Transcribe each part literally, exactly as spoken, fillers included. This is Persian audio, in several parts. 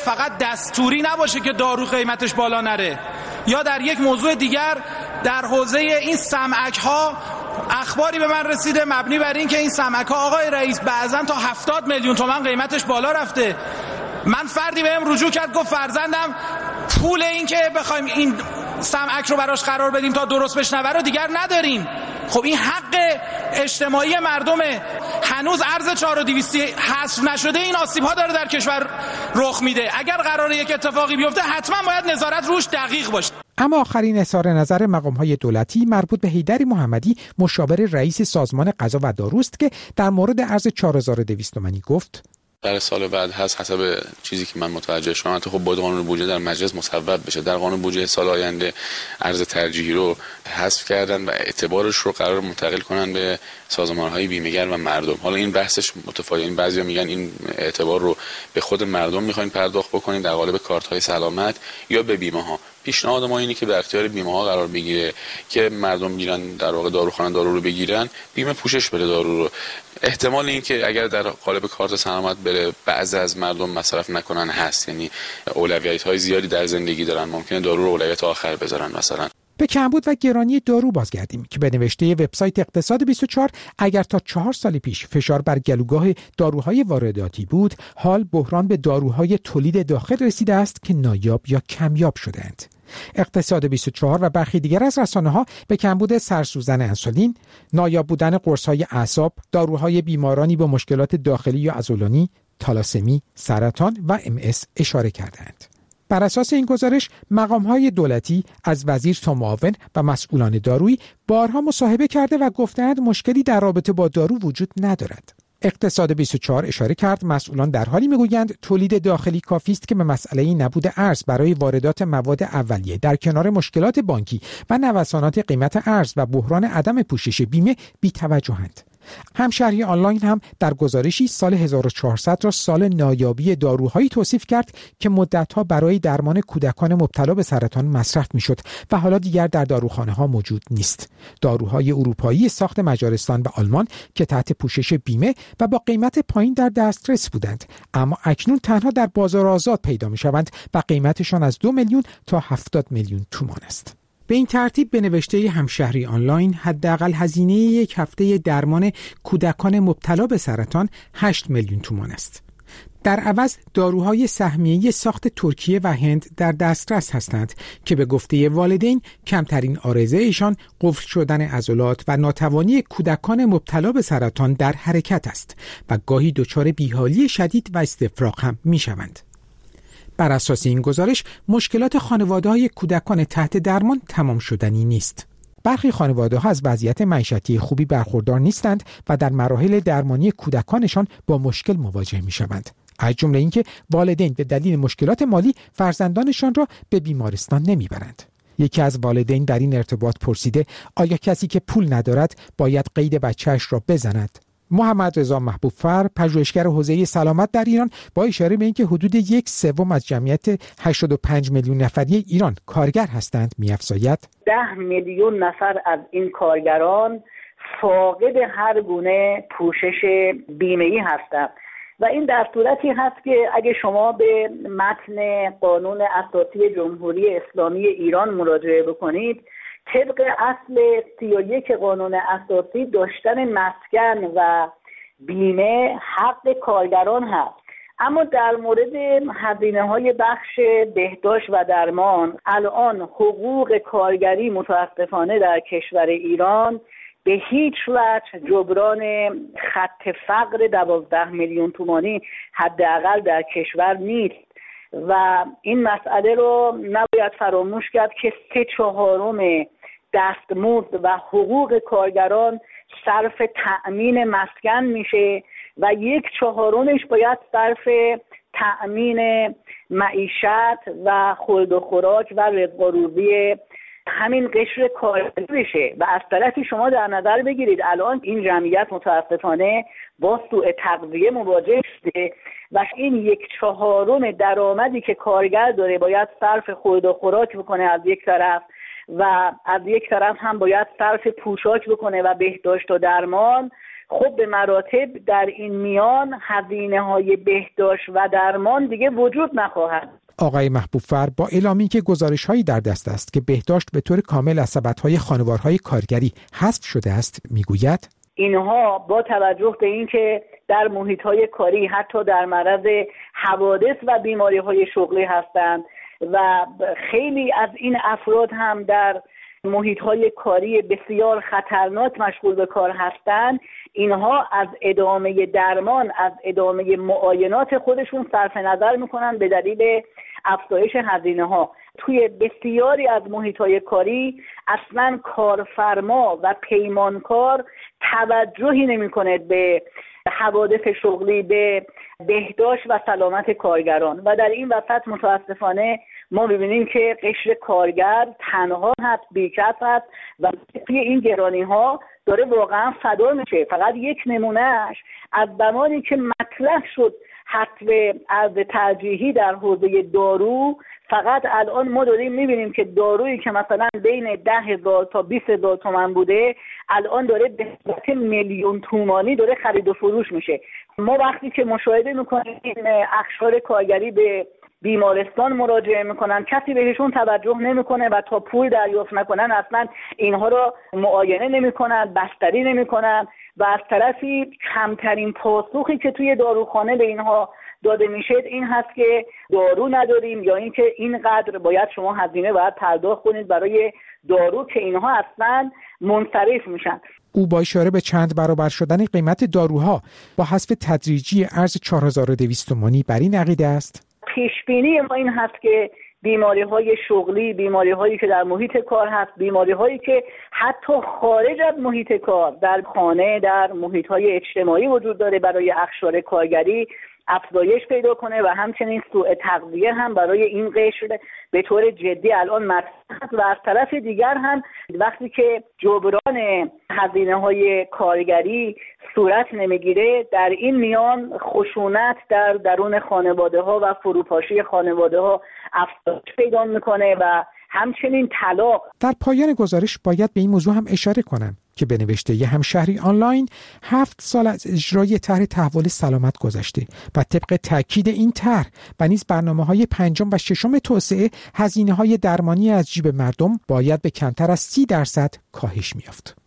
فقط دستوری نباشه که دارو قیمتش بالا نره. یا در یک موضوع دیگر در حوزه این سمعک ها اخباری به من رسیده مبنی بر این که این سمعک ها آقای رئیس بعضن تا هفتاد میلیون تومان قیمتش بالا رفته. من فردی بهم رجوع کرد گفت فرزندم پول این که بخوایم این سمعک رو براش قرار بدیم تا درست بشنوه رو دیگر نداریم. خب این حق اجتماعی مردمه. هنوز ارز چهار هزار و دویست حذف نشده این آسیب ها داره در کشور رخ میده. اگر قراره یک اتفاقی بیفته حتما باید نظارت روش دقیق باشه. اما آخرین اظهار نظر مقام‌های دولتی مربوط به حیدری محمدی، مشاور رئیس سازمان غذا و داروست که در مورد ارز چهار هزار و دویست تومانی گفت: در سال بعد هست حسب چیزی که من متوجه شدم خب باید قانون بودجه در مجلس مصوب بشه. در قانون بودجه سال آینده ارز ترجیحی رو حذف کردن و اعتبارش رو قرار منتقل کنن به سازمان‌های بیمه‌گر و مردم. حالا این بحثش متفاوته. این بعضیا میگن این اعتبار رو به خود مردم می‌خواین پرداخت بکنین در قالب کارت‌های سلامت یا به بیمه‌ها. پیشنهاد ما اینه که در اختیار بیمه‌ها قرار بگیره که مردم میرن در واقع داروخانه دارو رو بگیرن، بیمه پوشش بده دارو رو. احتمال این که اگر در قالب کارت سلامت بره بعضی از مردم مصرف نکنن هست، یعنی اولویت‌های زیادی در زندگی دارن، ممکنه دارو رو اولویت آخر بذارن. مثلا به کمبود و گرانی دارو بازگردیم که به نوشته وبسایت اقتصاد بیست و چهار اگر تا چهار سال پیش فشار بر گلوگاه داروهای وارداتی بود، حال بحران به داروهای تولید داخل رسیده است که نایاب یا کمیاب شده‌اند. اقتصاد بیست و چهار و برخی دیگر از رسانه‌ها به کمبود سرسوزن انسولین، نایاب بودن قرص‌های اعصاب، داروهای بیمارانی با مشکلات داخلی یا عضلانی، تالاسمی، سرطان و ام اس اشاره کردند. بر اساس این گزارش مقام‌های دولتی از وزیر تا معاون و مسئولان دارویی بارها مصاحبه کرده و گفتند مشکلی در رابطه با دارو وجود ندارد. اقتصاد بیست و چهار اشاره کرد مسئولان در حالی میگویند تولید داخلی کافی است که به مسئله نبود ارز برای واردات مواد اولیه در کنار مشکلات بانکی و نوسانات قیمت ارز و بحران عدم پوشش بیمه بی‌توجهند. همشهری آنلاین هم در گزارشی سال هزار و چهارصد را سال نایابی داروهایی توصیف کرد که مدت‌ها برای درمان کودکان مبتلا به سرطان مصرف می‌شد و حالا دیگر در داروخانه‌ها موجود نیست. داروهای اروپایی ساخت مجارستان و آلمان که تحت پوشش بیمه و با قیمت پایین در دسترس بودند، اما اکنون تنها در بازار آزاد پیدا می‌شوند و قیمتشان از دو میلیون تا هفتاد میلیون تومان است. به این ترتیب به نوشته همشهری آنلاین حداقل هزینه یک هفته درمان کودکان مبتلا به سرطان هشت میلیون تومان است. در عوض داروهای سهمیه‌ای ساخت ترکیه و هند در دسترس هستند که به گفته والدین کمترین عارضه ایشان قفل شدن عضلات و ناتوانی کودکان مبتلا به سرطان در حرکت است و گاهی دچار بیحالی شدید و استفراغ هم می‌شوند. بر اساس این گزارش مشکلات خانواده‌های کودکان تحت درمان تمام شدنی نیست. برخی خانواده‌ها از وضعیت معیشتی خوبی برخوردار نیستند و در مراحل درمانی کودکانشان با مشکل مواجه می‌شوند. از جمله اینکه والدین به دلیل مشکلات مالی فرزندانشان را به بیمارستان نمیبرند. یکی از والدین در این ارتباط پرسیده آیا کسی که پول ندارد باید قید بچه‌اش را بزند؟ محمد رضا محبوب‌فر، پژوهشگر حوزه سلامت در ایران، با اشاره به اینکه حدود یک سوم از جمعیت هشتاد و پنج میلیون نفری ایران کارگر هستند می‌افزاید ده میلیون نفر از این کارگران فاقد هر گونه پوشش بیمه‌ای هستند و این در صورتی هست که اگه شما به متن قانون اساسی جمهوری اسلامی ایران مراجعه بکنید، طبق اصل سی و یک قانون اساسی داشتن مسکن و بیمه حق کارگران هست. اما در مورد هزینه‌های بخش بهداشت و درمان الان حقوق کارگری متاسفانه در کشور ایران به هیچ وجه جبران خط فقر دوازده میلیون تومانی حداقل در کشور نیست و این مسئله رو نباید فراموش کرد که سه چهارم دستمزد و حقوق کارگران صرف تأمین مسکن میشه و یک چهارمش باید صرف تأمین معیشت و خورد و خوراک و رزق و روزی همین قشر کارگری بشه. و از طرفی شما در نظر بگیرید الان این جمعیت متاسفانه با سوء تغذیه مواجه شده و این یک چهارم درآمدی که کارگر داره باید صرف خورد و خوراک بکنه از یک طرف و از یک طرف هم باید صرف پوشاک بکنه و بهداشت و درمان خب به مراتب در این میان هزینه‌های بهداشت و درمان دیگه وجود نخواهد. آقای محبوب‌فر با اعلامی که گزارش‌هایی در دست است که بهداشت به طور کامل از سبدهای خانوارهای کارگری حذف شده است میگوید اینها با توجه به اینکه در محیط‌های کاری حتی در معرض حوادث و بیماری‌های شغلی هستند و خیلی از این افراد هم در محیط‌های کاری بسیار خطرناک مشغول به کار هستند، اینها از ادامه درمان، از ادامه معاینات خودشون صرف نظر میکنن به دلیل افزایش هزینه‌ها. توی بسیاری از محیط‌های کاری اصلاً کارفرما و پیمانکار توجهی نمی‌کنه به حوادث شغلی، به بهداشت و سلامت کارگران و در این وسط متاسفانه ما می‌بینیم که قشر کارگر تنها هست، بیکس هست و توی این گرانی‌ها داره واقعا فدا میشه. فقط یک نمونهش از زمانی که مطرح شد حذف ارز ترجیحی در حوزه دارو، فقط الان ما داریم میبینیم که دارویی که مثلا بین ده هزار تا بیست هزار تومان بوده الان داره به صورت میلیون تومانی داره خرید و فروش میشه. ما وقتی که مشاهده میکنیم این اقشار کارگری به بیمارستان مراجعه میکنن، کسی بهشون توجه نمیکنه و تا پول دریافت نکنن اصلا اینها رو معاینه نمیکنن، بستری نمیکنن و از طرفی کمترین پاسخی که توی داروخانه به اینها داده میشه این هست که دارو نداریم یا اینکه اینقدر باید شما هزینه باید پرداخت کنید برای دارو که اینها اصلا منصرف میشن. او با اشاره به چند برابر شدن قیمت داروها با حذف تدریجی ارز چهار هزار و دویست تومانی بر این عقیده است. پیشبینی ما این هست که بیماری‌های شغلی، بیماری‌هایی که در محیط کار هست، بیماری‌هایی که حتی خارج از محیط کار در خانه، در محیط‌های اجتماعی وجود داره برای اقشار کارگری افزایش پیدا کنه و همچنین سوء تغذیه هم برای این قشر به طور جدی الان مطرح است و از طرف دیگر هم وقتی که جبران هزینه‌های کارگری صورت نمیگیره در این میان خشونت در درون خانواده‌ها و فروپاشی خانواده‌ها افزایش پیدا میکنه و همچنین طلاق. در پایان گزارش باید به این موضوع هم اشاره کنم که به نوشته ی همشهری آنلاین هفت سال از اجرای طرح تحول سلامت گذشته و طبق تاکید این طرح و نیز برنامه‌های پنجم و ششم توسعه هزینه‌های درمانی از جیب مردم باید به کمتر از سی درصد کاهش می‌یافت.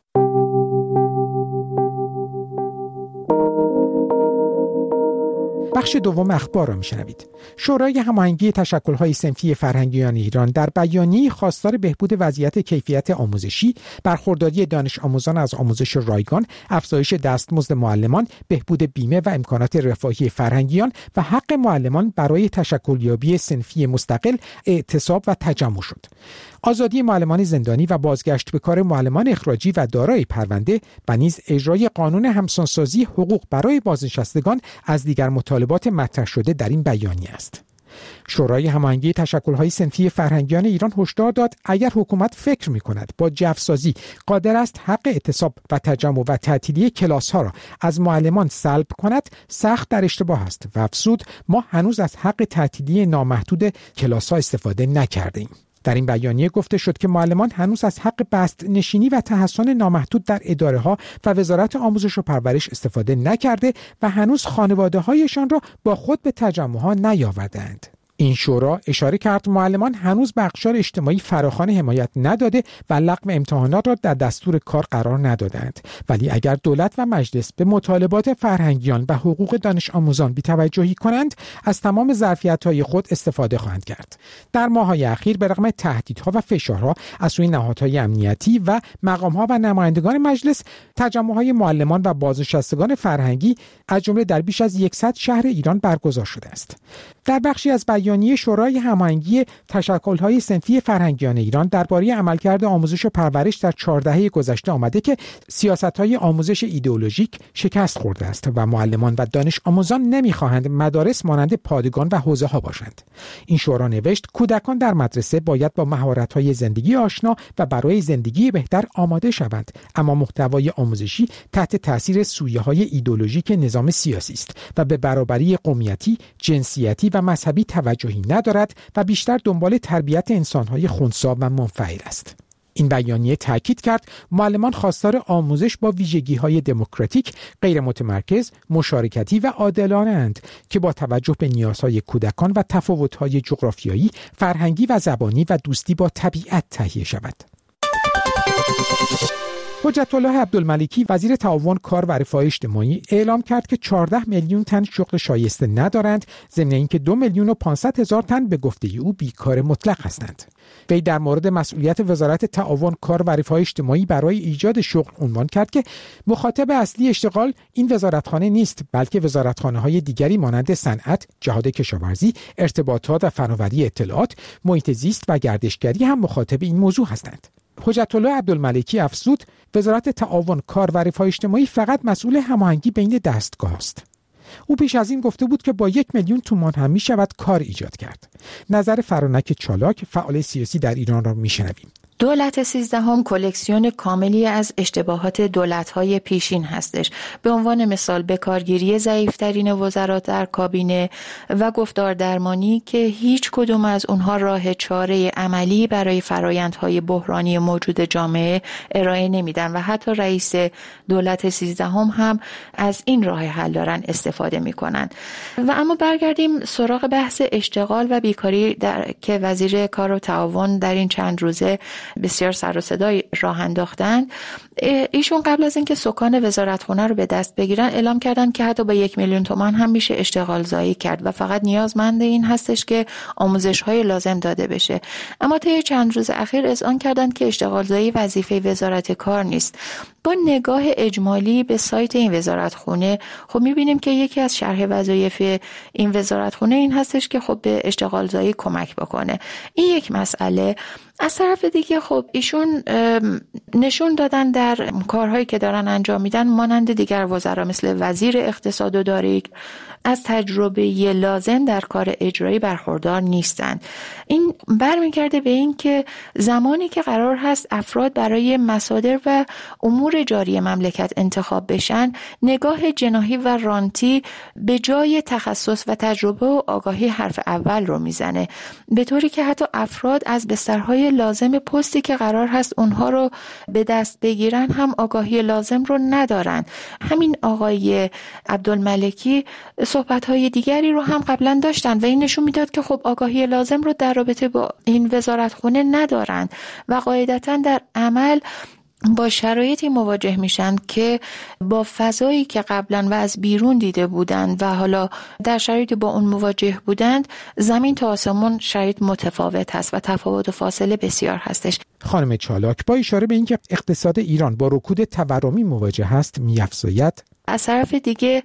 بخش دوم اخبار را میشنوید. شورای هماهنگی تشکل‌های صنفی فرهنگیان ایران در بیانیه‌ای خواستار بهبود وضعیت کیفیت آموزشی، برخورداری دانش آموزان از آموزش رایگان، افزایش دستمزد معلمان، بهبود بیمه و امکانات رفاهی فرهنگیان و حق معلمان برای تشکلیابی صنفی مستقل اعتصاب و تجمع شد. آزادی معلمان زندانی و بازگشت به کار معلمان اخراجی و دارای پرونده و نیز اجرای قانون همسانسازی حقوق برای بازنشستگان از دیگر مطالبات مطرح شده در این بیانیه است. شورای هماهنگی تشکل‌های صنفی فرهنگیان ایران هشدار داد اگر حکومت فکر می‌کند با جفسازی قادر است حق اعتصاب و تجمع و تعطیلی کلاس‌ها را از معلمان سلب کند، سخت در اشتباه است و افزود ما هنوز از حق تعطیلی نامحدود کلاس‌ها استفاده نکرده‌ایم. در این بیانیه گفته شد که معلمان هنوز از حق بست نشینی و تحصن نامحدود در اداره‌ها و وزارت آموزش و پرورش استفاده نکرده و هنوز خانواده‌هایشان را با خود به تجمع‌ها نیاوردند. این شورا اشاره کرد معلمان هنوز به اقشار اجتماعی فراخوان حمایت نداده و لغو امتحانات را در دستور کار قرار ندادند، ولی اگر دولت و مجلس به مطالبات فرهنگیان و حقوق دانش آموزان بی‌توجهی کنند از تمام ظرفیت‌های خود استفاده خواهند کرد. در ماه‌های اخیر به رغم تهدیدها و فشارها از سوی نهادهای امنیتی و مقام‌ها و نمایندگان مجلس، تجمع‌های معلمان و بازنشستگان فرهنگی از جمله در بیش از صد شهر ایران برگزار شده است. در بخشی از بیانیه شورای هماهنگی تشکل‌های صنفی فرهنگیان ایران درباره عملکرد آموزش و پرورش در چهار دهه گذشته آمده که سیاست‌های آموزش ایدئولوژیک شکست خورده است و معلمان و دانش آموزان نمی‌خواهند مدارس مانند پادگان و حوزه‌ها باشند. این شورا نوشت کودکان در مدرسه باید با مهارت‌های زندگی آشنا و برای زندگی بهتر آماده شوند، اما محتوای آموزشی تحت تاثیر سویه‌های ایدئولوژیک نظام سیاسی است و به برابری قومیتی، جنسیتی و مذهبی توجهی ندارد و بیشتر دنبال تربیت انسان‌های خنثی و منفعل است. این بیانیه تاکید کرد معلمان خواستار آموزش با ویژگی‌های دموکراتیک، غیر متمرکز، مشارکتی و عادلانه‌اند که با توجه به نیازهای کودکان و تفاوت‌های جغرافیایی، فرهنگی و زبانی و دوستی با طبیعت تهیه شود. حجت الله عبدالملکی وزیر تعاون، کار و رفاه اجتماعی اعلام کرد که چهارده میلیون تن شغل شایسته ندارند، ضمن اینکه دو میلیون و پانصد هزار تن به گفته او بیکار مطلق هستند. وی در مورد مسئولیت وزارت تعاون، کار و رفاه اجتماعی برای ایجاد شغل عنوان کرد که مخاطب اصلی اشتغال این وزارتخانه نیست، بلکه وزارتخانه‌های دیگری مانند صنعت، جهاد کشاورزی، ارتباطات و فناوری اطلاعات، محیط زیست و گردشگری هم مخاطب این موضوع هستند. حجت الله عبدالملکی افزود وزارت تعاون، کار و رفاه اجتماعی فقط مسئول هماهنگی بین دستگاه است. او پیش از این گفته بود که با یک میلیون تومان هم می شود کار ایجاد کرد. نظر فرانک چالاک، فعال سیاسی در ایران را می شنویم. دولت سیزدهم کلکسیون کاملی از اشتباهات دولت‌های پیشین هستش. به عنوان مثال بکارگیری ضعیف‌ترین وزرات در کابینه و گفتار درمانی که هیچ کدوم از اونها راه چاره عملی برای فرایندهای بحرانی موجود جامعه ارائه نمیدن و حتی رئیس دولت سیزدهم هم از این راه حل دارن استفاده میکنن. و اما برگردیم سراغ بحث اشتغال و بیکاری در که وزیر کار و تعاون در این چند روزه بسیار سر و صدای راه انداختند. ایشون قبل از اینکه سکان وزارتخانه رو به دست بگیرن اعلام کردن که حتی با یک میلیون تومان هم میشه اشتغال زایی کرد و فقط نیازمند این هستش که آموزش‌های لازم داده بشه. اما طی چند روز اخیر اذعان کردن که اشتغال زایی وظیفه وزارت کار نیست. با نگاه اجمالی به سایت این وزارتخانه خب میبینیم که یکی از شرح وظایف این وزارتخانه این هستش که خب به اشتغال زایی کمک بکنه. این یک مسئله. از طرف دیگه خب ایشون نشون دادن در کارهایی که دارن انجام میدن مانند دیگر وزرا مثل وزیر اقتصاد و دارایی از تجربه لازم در کار اجرایی برخوردار نیستند. این برمیگرده به این که زمانی که قرار هست افراد برای مصادر و امور جاری مملکت انتخاب بشن، نگاه جناحی و رانتی به جای تخصص و تجربه و آگاهی حرف اول رو میزنه، به طوری که حتی افراد از بسترهای لازم پستی که قرار هست اونها رو به دست بگیرن هم آگاهی لازم رو ندارن. همین آقای عبدالملکی صحبت‌های دیگری رو هم قبلا داشتن و این نشون میداد که خب آگاهی لازم رو در رابطه با این وزارتخانه ندارن و قاعدتاً در عمل با شرایطی مواجه میشن که با فضایی که قبلا و از بیرون دیده بودند و حالا در شرایطی با اون مواجه بودند، زمین تا آسمون شرایط متفاوت هست و تفاوت و فاصله بسیار هستش. خانم چالاک با اشاره به اینکه اقتصاد ایران با رکود تورمی مواجه هست می‌افزاید از طرف دیگه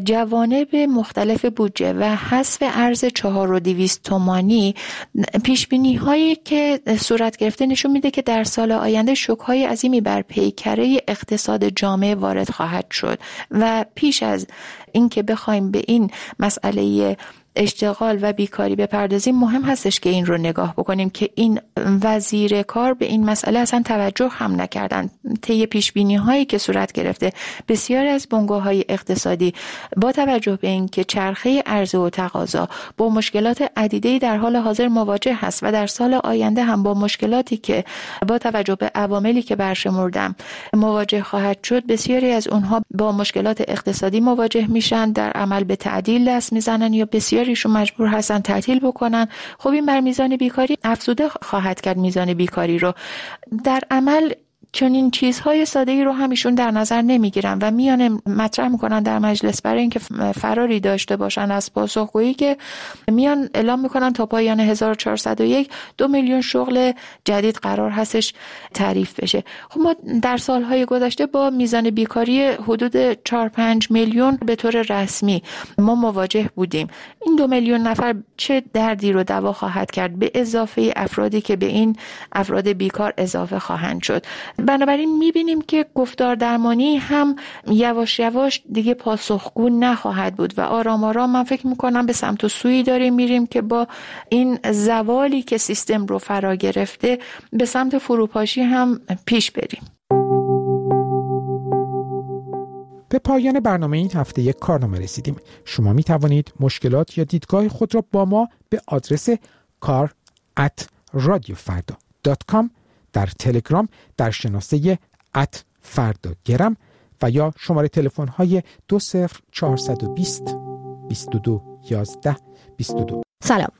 جوانب مختلف بودجه و حذف ارز چهار و دویست تومانی پیشبینی هایی که صورت گرفته نشون میده که در سال آینده شوک های عظیمی بر پیکره اقتصاد جامعه وارد خواهد شد و پیش از اینکه بخوایم به این مسئله اشتغال و بیکاری بپردازیم مهم هستش که این رو نگاه بکنیم که این وزیر کار به این مسئله اصلا توجه هم نکردن. طی پیشبینی هایی که صورت گرفته بسیاری از بنگاه‌های اقتصادی با توجه به اینکه چرخه عرضه و تقاضا با مشکلات عدیده‌ای در حال حاضر مواجه هست و در سال آینده هم با مشکلاتی که با توجه به عواملی که برشمردم مواجه خواهد شد، بسیاری از اونها با مشکلات اقتصادی مواجه میشن، در عمل به تعدیل دست میزنن یا بسیاری ایشون مجبور هستن تعطیل بکنن. خب این بر میزان بیکاری افزوده خواهد کرد میزان بیکاری رو. در عمل چنین چیزهای ساده‌ای رو هم ایشون در نظر نمیگیرن و میان مطرح میکنن در مجلس برای اینکه فراری داشته باشن از پاسخگویی که میان اعلام میکنن تا پایان هزار و چهارصد و یک دو میلیون شغل جدید قرار هستش تعریف بشه. خب ما در سالهای گذشته با میزان بیکاری حدود چهار پنج میلیون به طور رسمی ما مواجه بودیم. این دو میلیون نفر چه دردی رو دوا خواهد کرد به اضافه افرادی که به این افراد بیکار اضافه خواهند شد. بنابراین میبینیم که گفتار درمانی هم یواش یواش دیگه پاسخگو نخواهد بود و آرام آرام من فکر میکنم به سمت و سویی داریم میریم که با این زوالی که سیستم رو فرا گرفته به سمت فروپاشی هم پیش بریم. به پایان برنامه این هفته یک کارنامه رسیدیم. شما می توانید مشکلات یا دیدگاه خود را با ما به آدرس کار ات رادیو فردا دات کام در تلگرام در شناسه ات فردا گرم و یا شماره تلفن های دو صفر چهارصد و بیست بیست و دو یازده بیست و دو. سلام،